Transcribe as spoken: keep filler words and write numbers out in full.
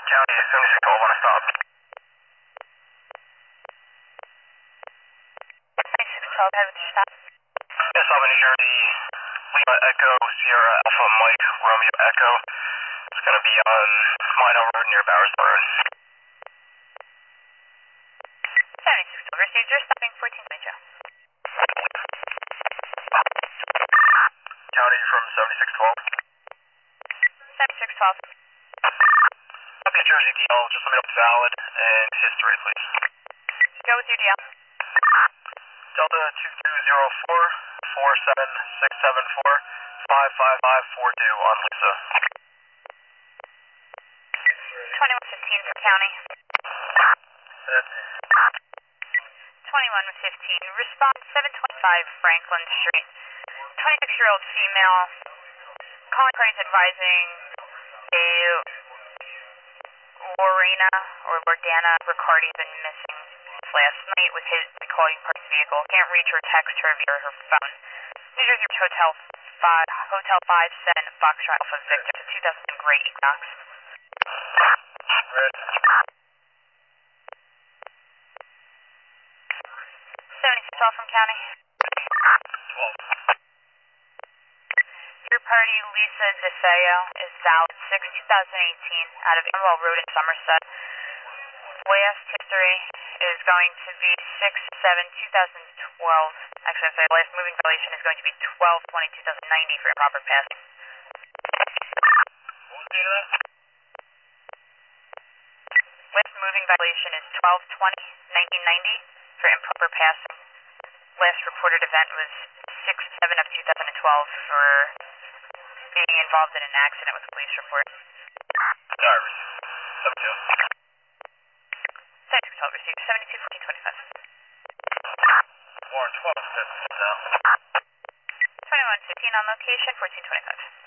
County seventy-six twelve on a stop. seventy-six twelve, head with your stop. Yes, I'm in New Jersey. Lima Echo, Sierra Alpha Mike, Romeo Echo. It's going to be on Mino Road near Bowers Road. seventy-six twelve, received. You're stopping fourteen twenty-two. County from seventy-six twelve. seventy-six twelve. Copy New Jersey D L, just let me know if it's valid, and history, please. Go with your D L. Delta two two zero four, four seven six seven four, five five five four two on Lisa. twenty-one fifteen for county. twenty-one fifteen, respond seven twenty-five Franklin Street. twenty-six-year-old female, calling parties advising a Lorena or Lordana Riccardi been missing last night with his calling party's vehicle. Can't reach or text her via her phone. New Jersey Hotel five, Hotel five seven Foxtrot Alpha Victor, to two thousand Gray Equinox. Red. seventy-six twelve from county. twelve. Your party, Lisa DeFeo, is valid six two thousand eighteen out of Emerald Road in Somerset. Last history is going to be six seven two thousand twelve. Actually, I'm sorry, last moving violation is going to be twelve twenty two thousand ninety for improper passing. What was the date of that? Last moving violation is twelve twenty nineteen ninety for improper passing. Last reported event was six seven of two thousand twelve for being involved in an accident with a police report. Diary. seventy-two. seventy-six twelve received. seventy-two fourteen twenty-five. Warren twelve, that's now. twenty-one fifteen on location, fourteen twenty-five.